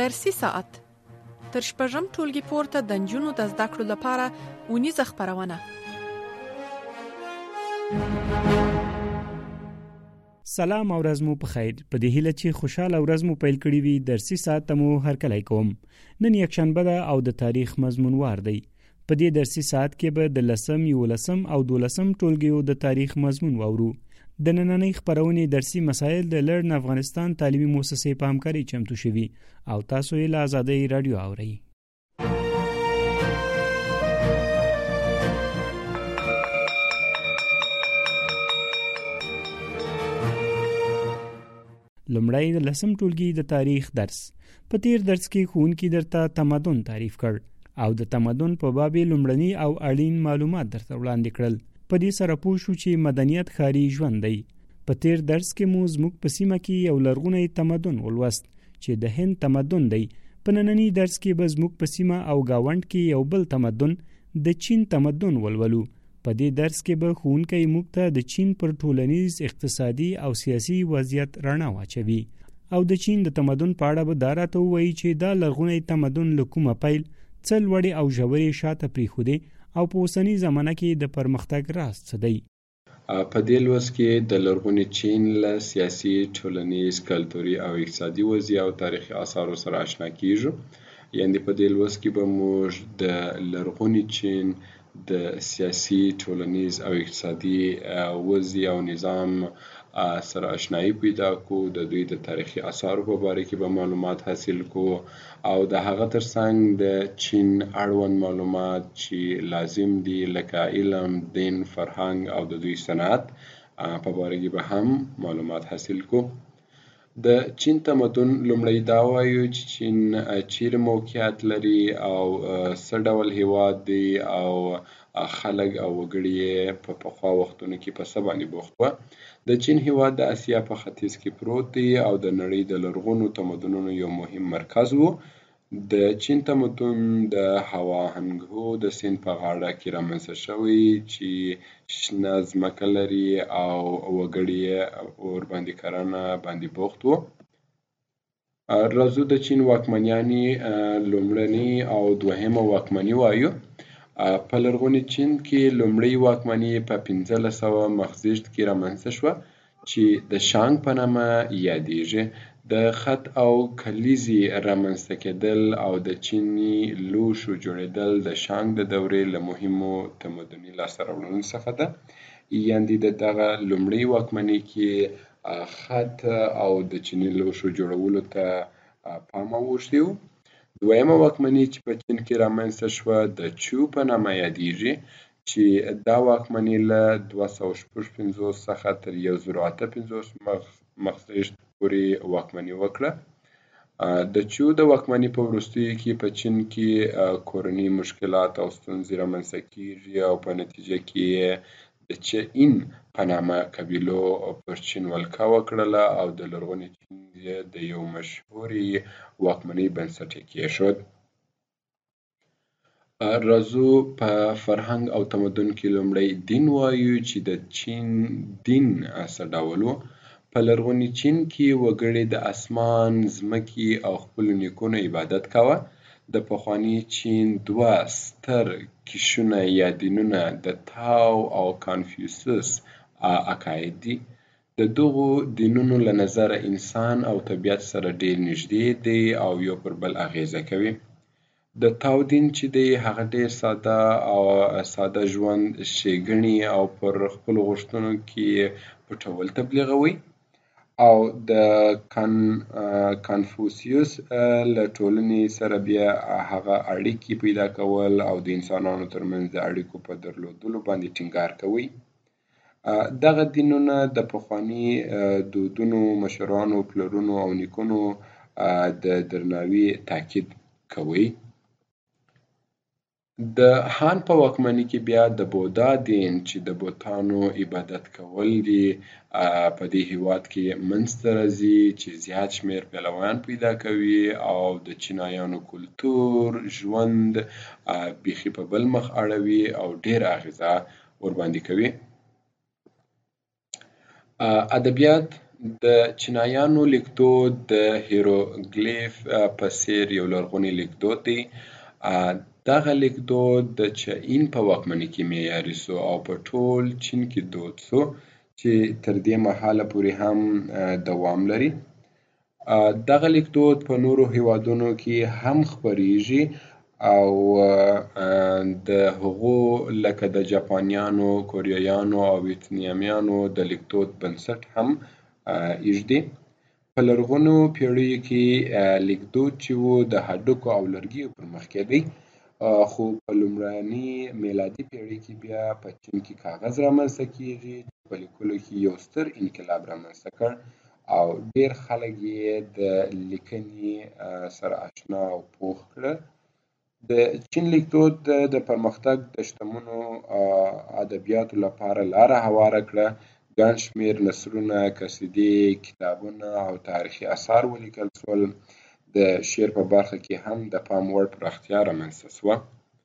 درسي ساعت تر شپږم ټولګي پورته د نجونو د زده کړو لپاره اونیزه خپرونه. سلام او ورځ مو په خیر. په دې هیله چې خوشاله ورځ مو پیل کړی وي. درسي ساعت مو هرکلی کوم. نن یکشنبه ده او د تاریخ مضمونوار دی. په دې درسي ساعت کې به د 10م، 11م او 12م ټولګیو د تاریخ مضمون واورو. د نننۍ خپرونې درسي مسایل د لرن افغانستان تعلیمي مؤسسې په همکارۍ چمتو شوي او تاسو یې له آزادۍ رادیو اورئ. لومړی د 10م ټولګي د تاریخ درس. په تیر درس کې ښوونکي درته تمدن تعریف کړ او د تمدن په باب لومړني او اړین معلومات درته وړاندې کړل. په دې سره پوه شو چې مدنیت ښاري ژوند دی. په تیر درس کې مو زموږ په سیمه کې یو لرغونی تمدن ولوست چې د هند تمدن دی. په ننني درس کې به زموږ په سیمه او گاونډ کې یو بل تمدن د چین تمدن ولولو. په دې درس کې به ښوونکی موږ ته د چین پر ټولنیز، اقتصادي او سیاسي وضعیت رڼا واچوي او د چین د تمدن په اړه به دا راته ووایي چې دا لرغونی تمدن له کومه پیل څه لوړې او ژورې شاته پرېښودې او په اوسني زمانه کې د پرمختګ راز څه دی. په دې لوست کې د لرغوني چین له سیاسي، ټولنیز، کلتوري او اقتصادي وضعیت او تاریخي آثارو سره آشنا کیږو. یعنې په دې لوست کې به موږ د لرغوني چین د سیاسي، ټولنیز او اقتصادي وضعیت او نظام سره آشنایی پیدا کو. د دوی د تاریخي آثارو په باره کې به معلومات حاصل کو او د هغه ترڅنګ د چین اړوند معلومات چې لازم دي لکه علم، دین، فرهنګ او د دوی صنعت په باره کې به هم معلومات حاصل کو. د چین تمدن لومړی دا وایو چې چین چیرې موقعیت لري او څه ډول هیواد دی او خلک او وګړي په پخوا وختونو کې په څه باندې بوخت وو. د چین هیواد د اسیا په ختیځ کې پروت دی او د نړۍ د لرغونو تمدنونو یو مهم مرکز وو. د چین تمدن د هواهنګهو د سیند په غاړه کې رامنځته شوی چې شنه ځمکه لري او وګړي ورباندې کرنه باندې بوخت وو. راځو د چین واکمنیانې لومړنۍ او دوهمه واکمني وایو. په لرغوني چین کې لومړۍ واکمني په 1500 مخزېږد کې رامنځته شوه چې د شانګ په نامه یادیږي. د خط او کلیزې رامنځته کېدل او د چیني لوښو جوړېدل د شانګ د دورې له مهمو تمدني لاسته راوړنو څخه ده. یعنې د دغه لومړۍ واکمنۍ کې خط او د چیني لوښو جوړولو ته پام اوښتی و. دویمه واکمني چې په چین کې رامنځته شوه د چو په نامه یادیږي چې دا واکمني له 255 څخه تر 1058 مخزېږد پورې واکمني وکړه. د چو د واکمني په وروستیو کې په چین کې کورني مشکلات او ستونزې رامنځته کیږي او په نتیجه کې د چین په نامه قبیلو پر چین ولکه وکړله او د لرغوني چین د یو مشهوري واکمنۍ بنسټ یې کېښود. راځو په فرهنګ او تمدن کې لومړی دین وایو چې د چین دین څه ډول و. په لرغوني چین کې وګړي د اسمان، ځمکې او خپلو نیکونو عبادت کاوه. د پخواني چین دوه ستر کشونه یا دینونه د تاو او کانفیوسس عقاید دي. د دغو دینونو له نظره انسان او طبیعت سره ډیر نږدې دی او یو پر بل اغیزه کوي. د تاو دین چې دی هغه ډیر ساده ژوند، ښېګڼې او پر خپلو غوښتنو کې پټول تبلیغوي. او د کانفوسیوس له ټولنې سره بیا هغه اړیکې پیدا کول او د انسانانو ترمنځ د اړیکو په درلودلو باندې ټینګار کوي. دغه دینونه د پخواني دودونو، مشرانو، پلرونو او نیکونو د درناوي تاکید کوي. د هان په واکمنۍ کې بیا د بودا دین چې د بوتانو عبادت کول دي په دې هیواد کې منځته راځي چې زیات شمیر پهلوان پیدا کوي او د چینایانو کلتور، ژوند بیخي په بل مخ اړوي او ډیر اغیزه ورباندې کوي. ادبیات د چینایانو لیکدود د هیروګلیف په څیر یو لرغونی لیکدود دی. دغه لیکدود د چین په واکمنۍ کې معیاري سو او په ټول چین کې دود سو چې تر دې مهاله پورې هم دوام لري. دغه لیکدود په نورو هیوادونو کې هم خپریږي او د هغو لکه د جاپانیانو، کوریایانو او ویتنامیانو د لیکدود بنسټ هم ایږدي. په لرغونو پیړیو کې لیکدود چې و د هډوکو او لرګیو پر مخ کېدی، خو په لومړني میلادي پیړۍ کې بیا په چین کې کاغذ رامنځته کیږي چې په لیکلو کې یو ستر انقلاب رامنځته کړ او ډیر خلک یې د لیکنې سره آشنا او پوه کړل. د چین لیکدود د پرمختګ د شتمنو ادبیاتو لپاره لاره هواره کړه. ګڼ شمېر نثرونه، قصیدې، کتابونه او تاریخي اثار ولیکل شول. د شعر په برخه کې هم د پام وړ پراختیا رامنځته شوه.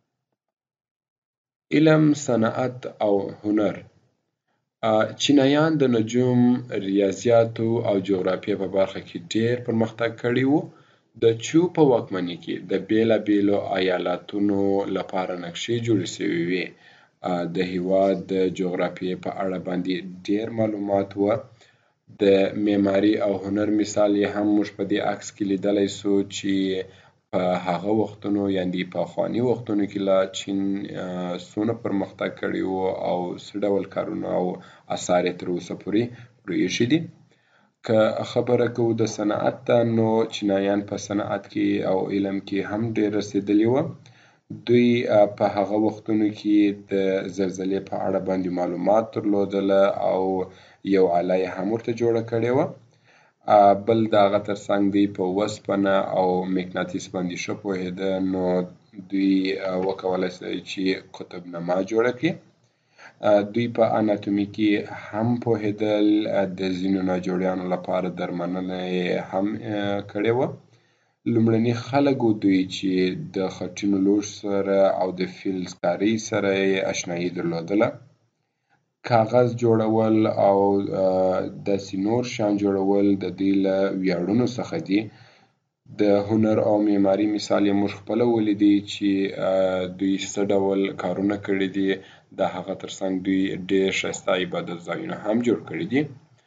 علم، صنعت او هنر. چینایان د نجوم، ریاضیاتو او جغرافیې په برخه کې ډیر پرمختګ کړی و. د چو په واکمنۍ کې د بیلابیلو ایالتونو لپاره نقشې جوړې شوې وې. د هیواد د جغرافیې په اړه باندې ډیر معلومات و. د معماري او هنر مثال یې هم موږ په دې عکس کې لیدلی سو چې په هغه وختونو یعنې په پخواني وختونو کې لا چین څونه پرمختګ کړی و او څه ډول کارونه او اثار یې تر اوسه پورې پرېښي دي. که خبره کوو د صنعت ته، نو چینایان په صنعت کې او علم کې هم ډیر رسېدلي و. دوی په هغه وختونو کې د زلزلې په اړه باندې معلومات درلودله او یو آله یې هم ورته جوړه کړې وه. بل د هغه ترڅنګ دوی په وسپنه او مقناطیس باندې ښه پوهېده، نو دوی وکولی شي چې قطبنما جوړه کړي. دوی په اناتومي کې هم پوهېدل. د ځینو ناجوړیانو لپاره درملنه یې هم کړې وه. لومړني خلک و دوی چې د خټینو لوښو سره او د فلزکارۍ سره یې اشنایي درلودله. کاغذ جوړول او داسې نور شیان جوړول د دوی له ویاړونو څخه دي. د هنر او معماري مثال یې موږ خپله ولیدی چې دوی څه ډول کارونه کړي دي. د هغه ترڅنګ دوی ډیر ښایسته عبادت ځایونه هم جوړ کړي دي.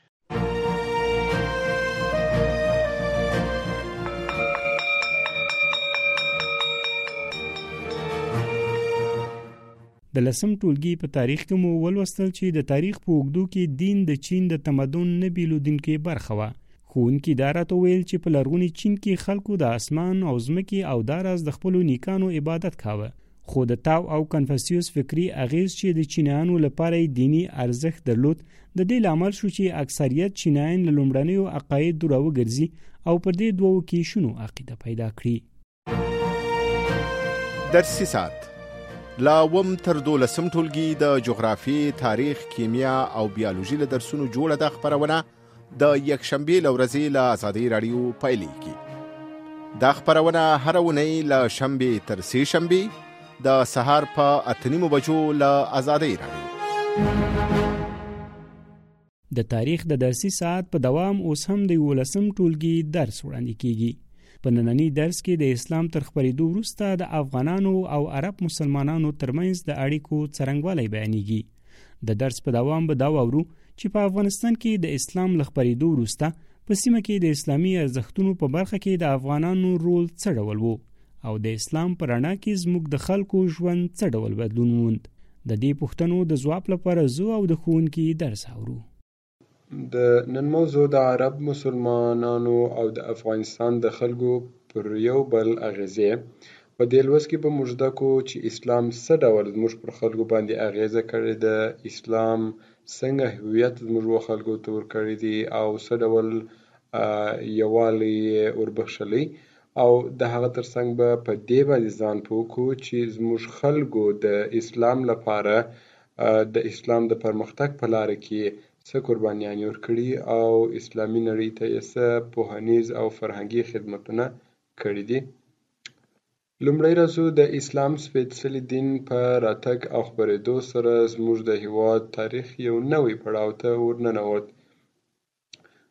د 10م ټولګي په تاریخ کې مو ولوستل چې د تاریخ په اوږدو کې دین د چین د تمدن نه بیلودونکې برخه وه. ښوونکي دا راته ویل چې په لرغوني چین کې خلکو د اسمان او ځمکې او داراز د خپلو نیکانو عبادت کاوه. خو د تاو او کنفوسیوس فکری اغیز چې د چینایانو لپاره دینی ارزښت درلود، د دې لامل شو چې اکثریت چینایان له لومړنیو عقایدو راوګرځي او پر دې دوو کې شنو عقیده پیدا کړي. درسي ساعت لا وم تر 12م ټولګي د جغرافي، تاریخ، کیمیا او بیولوژي له درسونو جوړه د خبرونه د یکشنبه لورځي له آزادۍ رادیو پیلېږي. دا خبرونه هر اونۍ له شنبه تر سه شنبه د سهار په 8:30 بجو له آزادۍ رادیو. د تاریخ د درسي ساعت په دوام اوس هم د 11م ټولګي درس وړاندې کیږي. په نننی درس کې د اسلام تر خپرېدو وروسته د افغانانو او عرب مسلمانانو ترمنځ د اړیکو څرنګوالی بیانېږي. د درس په دوام به دا واورو چې په افغانستان کې د اسلام له خپرېدو وروسته په سیمه کې د اسلامي ارزښتونو په برخه کې د افغانانو رول څه ډول و او د اسلام په رڼا کې زموږ د خلکو ژوند څه ډول بدلون وموند. د دې پوښتنو د ځواب لپاره زه او د ښوونکي درس اورو. د نن موضوع د عرب مسلمانانو او د افغانستان د خلکو پر یو بل اغیزې. په دې لوست کې به موږ زده کوو چې اسلام څه ډول زموږ پر خلکو باندې اغیزه کړې ده، اسلام څنګه هویت زموږ خلکو ته ورکړی دی او څه ډول یووالی وربخښلی، او د هغه ترڅنګ به په دې باندې ځان پوه کړو چې زموږ خلکو د اسلام لپاره د اسلام د پرمختګ په لاره کې څه قربانیانې ورکړي او اسلامي نړۍ ته یې څه پوهنیز او فرهنګي خدمتونه کړي دي. لومړی راځو د اسلام سپېڅلي دین په راتګ او خپرېدو سره زموږ د هیواد تاریخ یو نوی پړاو ته ورننوت.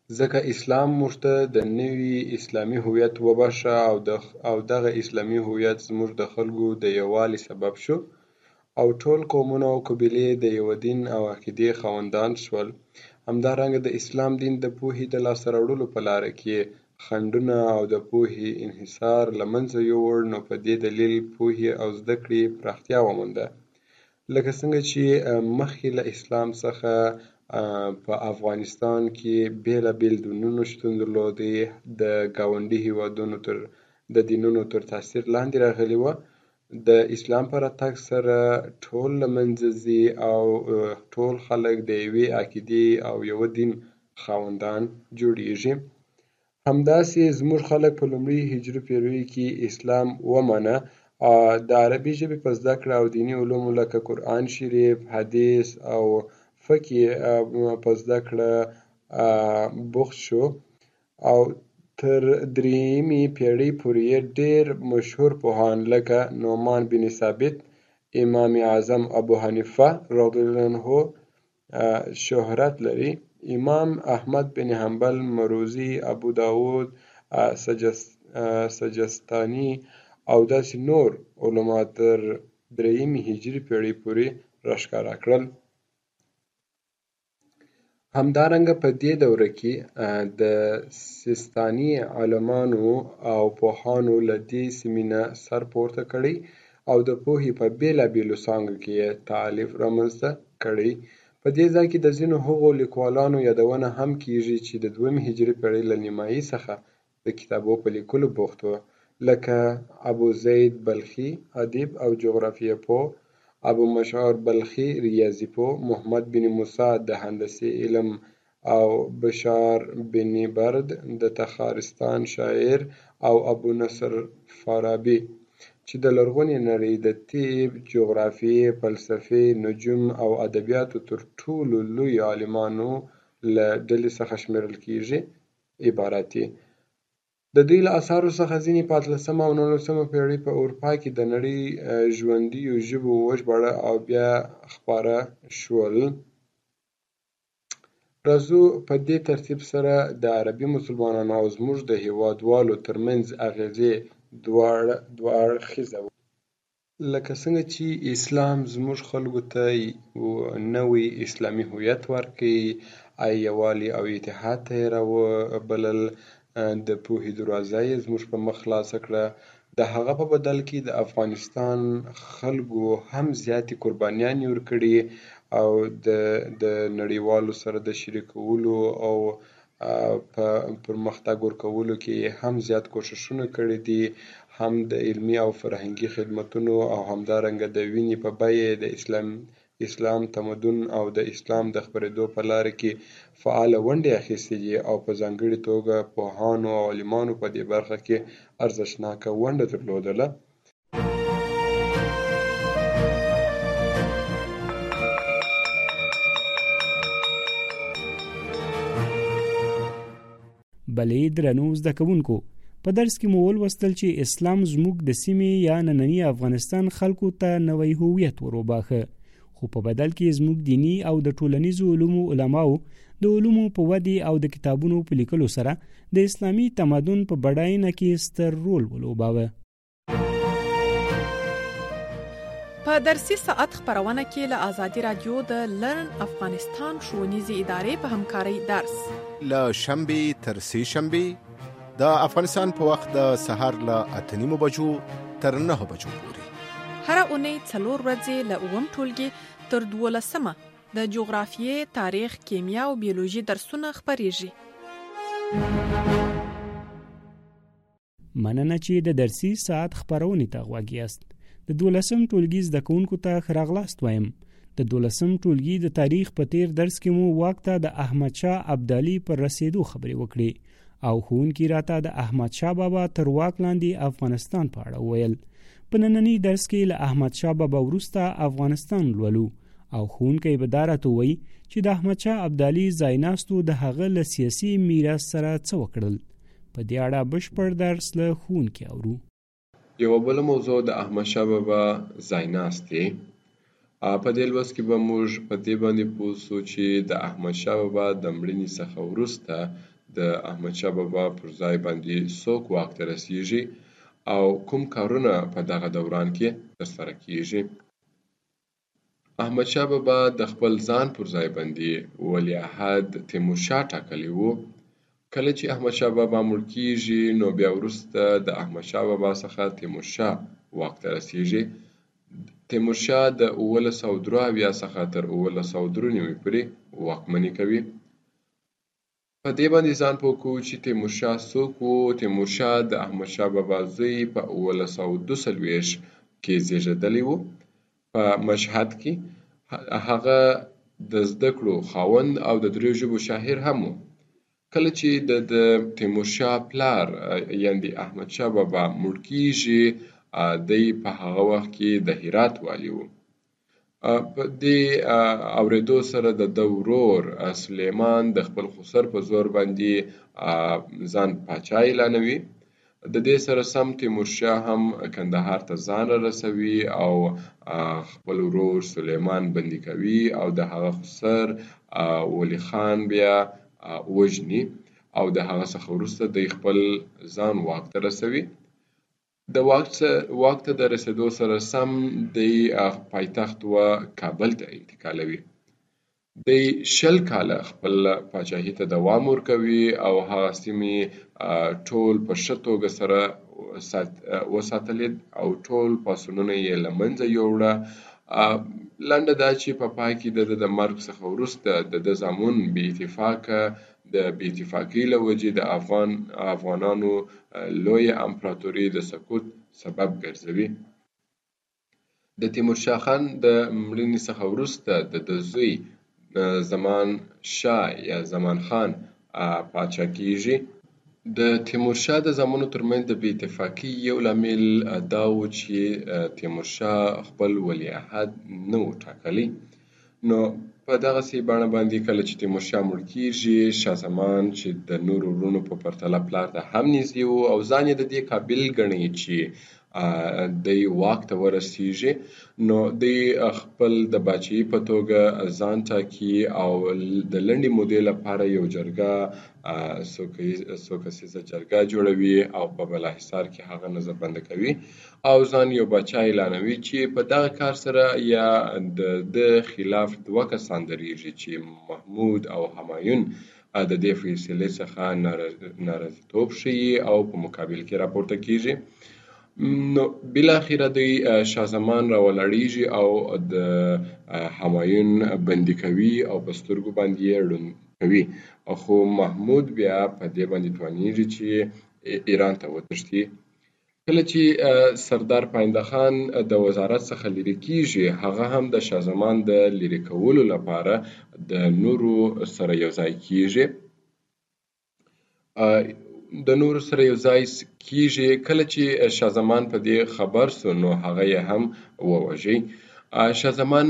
ځکه اسلام موږ ته د نوي اسلامي هویت وبښه او دغه اسلامي هویت زموږ د خلکو د یووالي سبب شو او ټول قومونه او قبیلې د یوه دین او عقیدې خاوندان شول. همدارنګه د اسلام دین د پوهې د لاسته راوړلو په لاره کې خنډونه او د پوهې انحصار له منځه یووړ، نو په دې دلیل پوهې او زده کړې پراختیا ومونده. لکه څنګه چې مخکې له اسلام څخه په افغانستان کې بیلابیل دینونه شتون درلودی، د ګاونډي هیوادونو د دینونو تر تاثیر لاندې راغلي وه. د اسلام په راتګ سره ټول له منځه ځي او ټول خلک د یوې عقیدې او یوه دین خاوندان جوړیږي. همداسې زموږ خلک په لومړي هجري پیړیو کې اسلام ومنه. د عربي ژبې په زده کړه او دیني علومو لکه قرآن شریف، حدیث او فقه په زده کړه بوخت شو او تر درېیمې پیړۍ پورې ډېر مشهور پوهان لکه نعمان بن ثابت، امام اعظم ابو حنیفه رضی الله عنه شهرت لري. امام احمد بن حنبل، مروزی، ابو داود سجستانی او داسې نور علما تر درېیمې هجري پیړۍ پورې راښکاره کړل. همدارنګه په دې دوره کې د سیستاني عالمانو او پوهانو له دې سیمې نه سر پورته کړی او د پوهې په بیلابیلو څانګو کې یې تالیف رامنځته کړی. په دې ځای کې د ځینو هغو لیکوالانو یادونه هم کیږي چې د دویمې هجري پیړۍ له نیمایي څخه د کتابو په لیکلو بوخت وو، لکه ابو زید بلخي ادیب او جغرافیه پوه، ابو مشعر بلخي ریاضي پوه، محمد بن موسی د هندسې علم او بشار بن برد د تخارستان شاعر او ابو نصر فارابي چې د لرغونې نړۍ د طب، جغرافیې، فلسفې، نجوم او ادبیاتو تر ټولو لوی عالمانو له ډلې څخه شمیرل کیږي عبارت دي. د دوی له اثارو څخه ځینې په 18مه او 19مه پیړۍ په اروپا کې د نړۍ ژوندیو ژبو وژباړه او بیا خپاره شول. راځو په دې ترتیب سره د عربي مسلمانانو او زموږ د هیوادوالو ترمنځ اغیزې دوه اړخیزه وه. لکه څنګه چې اسلام زموږ خلکو ته نوی اسلامي هویت ورکړي، یووالي او اتحاد ته یې راوبلل، د پوهې دروازه یې زموږ په مخ خلاصه کړه. د هغه په بدل کې د افغانستان خلکو هم زیاتې قربانیانې ورکړي او د نړیوالو سره د شریکولو او په پرمختګ ورکولو کې هم زیات کوښښونه کړي دي، هم د علمي او فرهنګي خدمتونو او همدارنګه د وینې په بیه د اسلام تمدن او د اسلام د خپرېدو په لاره کې فعاله ونډې اخیستې دي او په ځانګړې توګه پوهانو او عالمانو په دې برخه کې ارزښتناکه ونډه درلودله. بلې درنو زده کوونکو، په درس کې مو ولوستل چې اسلام زموږ د سیمې یا ننني افغانستان خلکو ته نوی هویت وروباښه، خو په بدل کې زموږ دینی او د ټولنیزو علومو علماو د علومو په ودې او د کتابونو په لیکلو سره د اسلامي تمدن په بډاینه کې ستر رول ولوباوه. په درسي ساعت خبرونه کې له آزادي رادیو د لرن افغانستان ښوونیزې ادارې په همکارۍ درس له شنبې تر سې شنبې د افغانستان په وخت د سهار له 8:30 بجو تر 9 بجو پورې، هر اونۍ 4 ورځې له 9 ټولګي تر 12 د جغرافیې، تاریخ، کیمیا او بیولوژي درسونه خبرېږي. مننه چې د درسي ساعت خبرونې ته غوږ یاست. د 12م ټولګي زده کوونکو ته ښه راغلاست وایم. د 12م ټولګي د تاریخ په تیر درس کې مو واک ته د احمد شاه ابدالي پر رسیدو خبرې وکړې او ښوونکي راته د احمد شاه بابا تر واک لاندې افغانستان په اړه وویل. په ننني درس کې له احمد شاه بابا وروسته افغانستان لولو او ښوونکی به دا راته ووایي چې د احمد شاه ابدالي ځایناستو د هغه له سیاسي میراث سره څه وکړل. په دې اړه بشپړ درس له ښوونکي اورو. یوه بله موضوع د احمد شاه بابا ځایناست دی. په دې لوست کې به موږ په دې باندې پوه شو چې د احمد شاه بابا د مړینې څخه وروسته د احمدشاه بابا پر ځای باندې څوک واک ته رسیږي او کوم کارونه په دغه دوران کې ترسره کیږي. احمدشاه بابا د خپل ځان پر ځای باندې ولیعهد تیمورشاه ټاکلی و. کله چې احمدشاه بابا مړ کیږي نو بیا وروسته د احمدشاه بابا څخه تیمورشاه واک ته رسیږي. تیمورشاه د 1973 څخه تر 1993 پورې واکمني کوي. په دې باندې ځان پوه کوو چې تیمورشاه څوک و. تیمورشاه د احمدشاه بابا زوی په 1942 کې زیږېدلی و په مشهد کې. هغه د زده کړو خاوند او د 3 ژبو شاعر هم و. کله چې د تیمورشاه پلار یعنی احمدشاه بابا مړ کیږي دی په هغه وخت کې د هرات والی و. په دې اورېدو سره د ورور سلیمان د خپل خسر په زور باندې ځان پاچا اعلانوي. د دې سره سم تیمورشاه هم کندهار ته ځان رسوي او خپل ورور سلیمان بندي کوي او د هغه خسر ولی خان بیا وژني او د هغه څخه وروسته د خپل ځان واک ته رسوي. د واک ته د رسیدو سره سم د پایتخت و کابل ته انتقالوي. د 20 کاله خپل پاچاهي ته دوام ورکوي او هغه سیمې ټول په ښه توګه سره وساتلې او ټول پاڅونونه یې له منځه یوړه. لنډه دا چې په پای کې د مرګ څخه وروسته د زامن بې اتفاقۍ له وجې د افغانانو لویه امپراتوري د سقوط سبب ګرځوي. د تیمورشاه خان د مړینې څخه وروسته د زوی زمان شاه یا زمان خان پاچا کیږي. د تیمورشاه د زامنو ترمنځ د بې اتفاقۍ یو لامل دا و چې تیمورشاه خپل ولیعهد نه و ټاکلی. نو په دغسې بڼه باندې کله چې تیمورشاه مړ کیږي، شاه زمان چې د نورو وروڼو په پرتله پلار ته هم نږدې و او ځان یې د دې قابل ګڼي چې دی واک ته ورسیږي، نو دی خپل د باچایي په توګه ځان ټاکي او د لنډې مودې لپاره یو جرګه څو کسیزه جرګه جوړوي او په بالاحصار کې هغه نظربنده کوي او ځان یو باچا اعلانوي چې په دغه کار سره یا د خلاف 2 کسان درېږي چې محمود او همایون د دې فیصلې څخه ناراضیتوب ښیي او په مقابل کې راپورته کیږي. نو بالاخره دوی شاه زمان راولاړیږي او د همایون بندي کوي او په سترګو باندې یې ړوند کوي. خو محمود بیا په دې باندې توانیږي چې ایران ته وتښتي. کله چې سردار پاینده خان د وزارت څخه لرې کیږي، هغه هم د شاه زمان د لرې کولو لپاره د نورو سره یو ځای کیږي. کله چې شاه زمان په دې خبر سو نو هغه یې هم ووژي. شاه زمان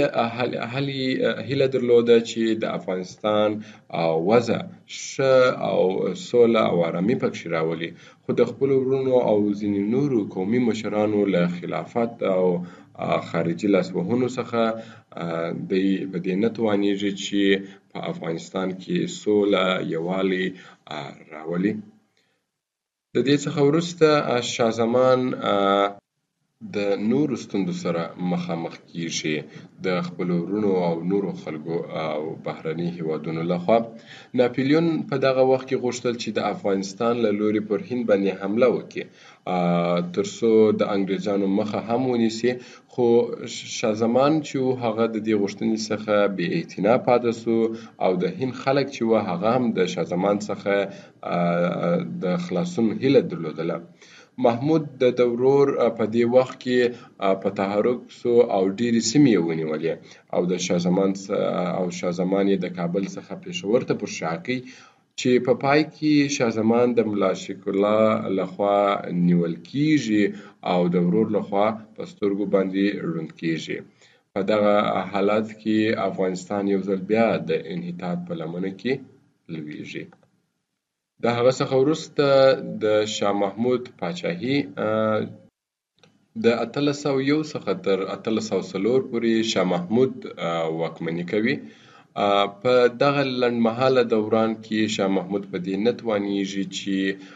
هیله درلوده چې د افغانستان وضع ښه او سوله او آرامي پکښې راولي، خو د خپلو وروڼو او ځینې نورو قومي مشرانو له خلافت او خارجي لاسوهنو څخه دی په دې نه توانیږي چې په افغانستان کې سوله یووالی راولي. د دې څخه وروسته شاه زمان د نورو ستونزو سره مخامخ کیږي د خپلو وروڼو او نورو خلکو او بهرني هیوادونو لخوا. ناپلیون په دغه وخت کې غوښتل چې د افغانستان له لوري پر هند باندې حمله وکړي ترڅو د انګریزانو مخه هم ونیسي، خو شاه زمان چې هغه د دې غوښتنې څخه بې اعتنا پاتې سو او د هند خلک چې هغه هم د شاه زمان څخه د خلاصون هیله درلودله. محمود د ورور په دې وخت کې په تحرک سو او ډېرې سیمې یې ونیولې او شاه زمان یې د کابل څخه پېښور ته پر شا کړ چې په پای کې شاه زمان د ملا شیخ الله لخوا نیول کیږي او د ورور لخوا په سترګو باندې ړوند کیږي. په دغه حالت کې افغانستان یو ځل بیا د انحطاط په لمنه کې لویږي. د هغه څخه وروسته د شاه محمود پاچاهي د 1801 څخه تر 1804 پورې شاه محمود واکمني کوي په دغه لنډمهاله دوران کې شاه محمود په دې نه توانیږي چې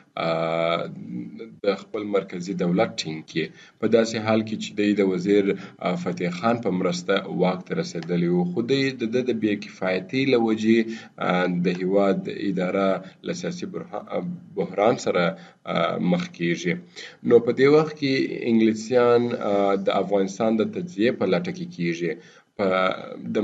د خپل مرکزی دولت ټینګ کړي، په داسې حال کې چې د وزیر فتح خان په مرسته واک ته رسېدلی و، خو د بې کفایتۍ له وجې د هیواد اداره له سیاسي بحران سره مخ کیږي. نو په دې وخت کې انګلیسیان د افغانستان د تجزیې په لټه کې کیږي. د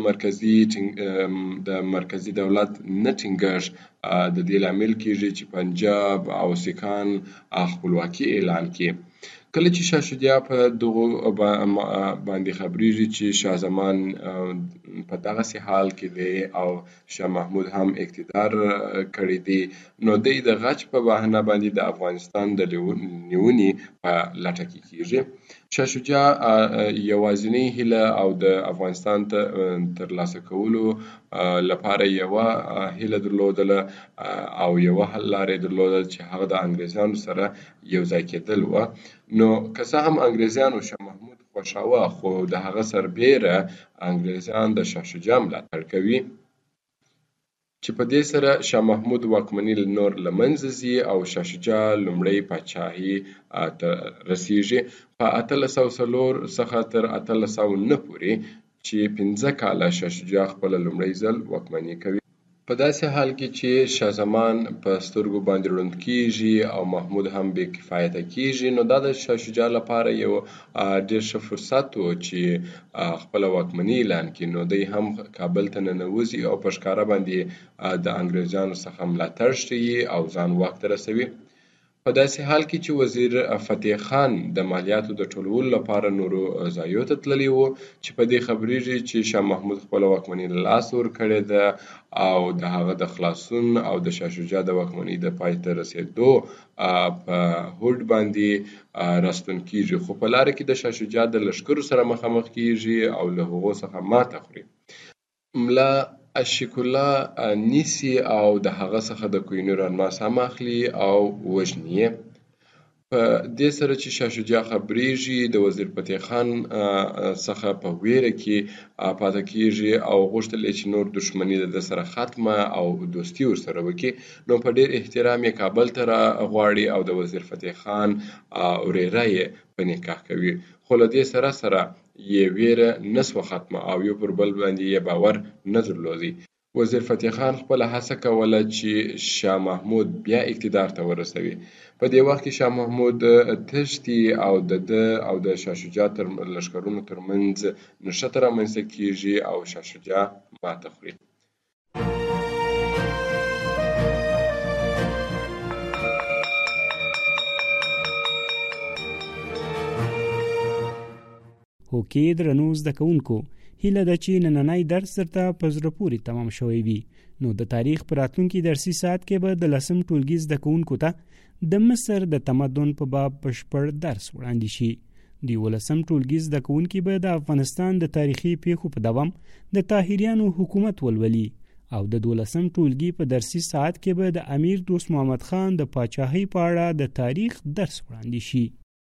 مرکزی دولت نه ټینګښت د دې لامل کیږي چې پنجاب او سیکهان خپلواکي اعلان کړي. کله چې شاه شجاع په دغه باندې خبرېږي چې شاه زمان په دغسې حال کې دی او شاه محمود هم اقتدار کړی دی، نو دی د غچ په بهانه باندې د افغانستان د نیونې په لټه کې کیږي. شاه شجاع یوازینۍ هیله او د افغانستان ترلاسه کولو لپاره یوه هیله درلودله او یوه حل لاره درلودل چې هغه د انګریزانو سره یو ځای کېدل و. نو که څه هم انګریزانو شاه محمود خوښاوه، خو د هغه سربیره انګریزان د شاه شجاع ملاتړ کوي، چې په دې سره شاه محمود واکمني نور له منځه ځي او شاه شجاع لومړی پاچاهي ته رسیږي په 1804 څخه تر 1809 پورې، چې 15 کاله شاه شجاع خپله لومړی ځل واکمني کوي. په داسې حال کې چې شاه زمان په سترګو باندې ړوند کیږي او محمود هم بې کفایته کیږي، نو دا د شاه شجاع لپاره یو ډېر ښه فرصت و چې خپله واکمني اعلان کړي. نو دی هم کابل ته ننوځي او په ښکاره باندې د انګریزانو څخه ملاتړ ښیي او ځان واک ته رسوي. په داسې حال کې چې وزیر فتح خان د مالیاتو د ټولولو لپاره نورو ځایو ته تللی و، چې په دې خبرېږي چې شاه محمود خپله واکمني له لاسه ورکړې ده او د هغه د خلاصون او د شاه شجاع د واکمنۍ د پای ته رسېدو په هوډ باندې راستون کیږي، خو په لاره کې د شاه شجاع د لښکرو سره مخامخ کیږي او له هغو څخه ماته خوري. ملا عشق الله نیسي او د هغه څخه د کوهینور الماس هم اخلي او وژني یې. په دې سره چې شاه شجاع خبرېږي د وزیر فتح خان څخه په ویره کې پاته کیږي او غوښتل چې نور دښمني د سره ختمه او دوستي ورسره وکړي. نو په ډېر احترام یې کابل ته راغواړي او د وزیر فتح خان ورېره یې په نکاح کوي، خو له دې سره یې ویره نسوه ختمه او یو پر بل باندې یې باور نه درلودی. وزیر فتح خان خپله هڅه کوله چې شاه محمود بیا اقتدار ته ورسوي. په دې وخت کې شاه محمود تښتي او د ده او د شاه شجاع لښکرونو ترمنځ نښته رامنځته کیږي او شاه شجاع ماته خوري. هوکې درنو زده کوونکو، هیله ده چې نننی درس درته په زړه پورې تمام شوی وي. نو د تاریخ په راتلونکي درسي ساعت کې به د 10م ټولګي زده کوونکو ته د مصر د تمدن په باب بشپړ درس وړاندې شي. د 11م ټولګي زده کوونکي به د افغانستان د تاریخي پیښو په دوام د طاهریانو حکومت ولولي او د 12م ټولګي په درسي ساعت کې به د امیر دوست محمد خان د پاچاهۍ په اړه د تاریخ درس وړاندې شي.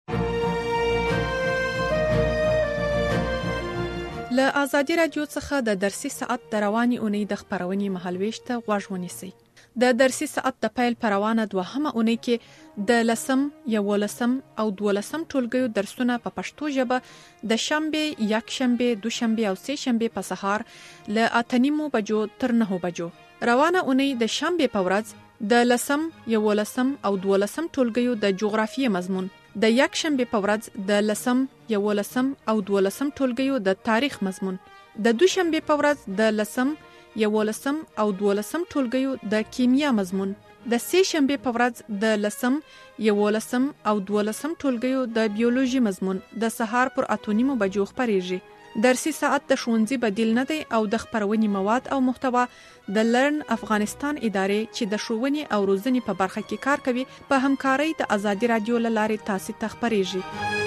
له آزادي رادیو څخه د درسي ساعت د روانې اونۍ د خپرونې مهالویش ته غوږ ونیسئ. د درسي ساعت د پیل په روانه 2مه اونۍ کې د 10م، 11م او 12م ټولګیو درسونه په پښتو ژبه د شنبې، یکشنبې، دوشنبې او سهشنبې په سهار له 8:30 بجو تر 9 بجو. روانه اونۍ د شنبې په ورځ د 10م، 11م او 12م ټولګیو د جغرافیې مضمون، د یکشنبې په ورځ د 10م، 11م او 12م ټولګیو د تاریخ مضمون، د دوشنبې په ورځ د 10م، 11م او 12م ټولګیو د کیمیا مضمون، د سهشنبې په ورځ د 10م، 11م او 12م ټولګیو د بیولوژي مضمون د سهار پر 8:30 بجو خپریږي. درسي ساعت د ښوونځي بدیل نه دی او د خپرونې مواد او محتوا د لرن افغانستان ادارې چې د ښوونې او روزنې په برخه کې کار کوي په همکارۍ د آزادي رادیو له لارې تاسو ته خپریږي.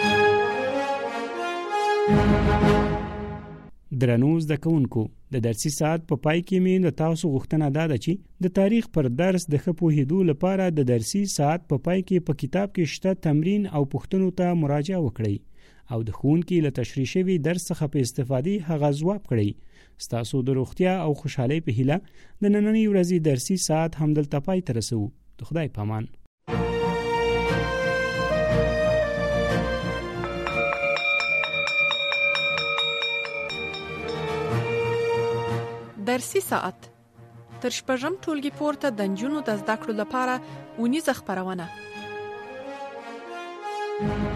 درنو زده کوونکو، د درسي ساعت په پای کې مې د تاسو غوښتنه ده چې د تاریخ پر درس د ښه پوهېدو لپاره د درسي ساعت په پای کې په کتاب کې شته تمرین او پوښتنو ته مراجعه وکړئ او د ښوونکي له تشریح شوي درس څخه په استفادې هغه ځواب کړئ. ستاسو د روغتیا او خوشحالۍ په هیله د نننۍ ورځې درسي ساعت همدلته پای ته رسوو. د خدای په امان. درسي ساعت تر شپږم ټولګي پورته د نجونو د زده کړو لپاره اونیزه خپرونه.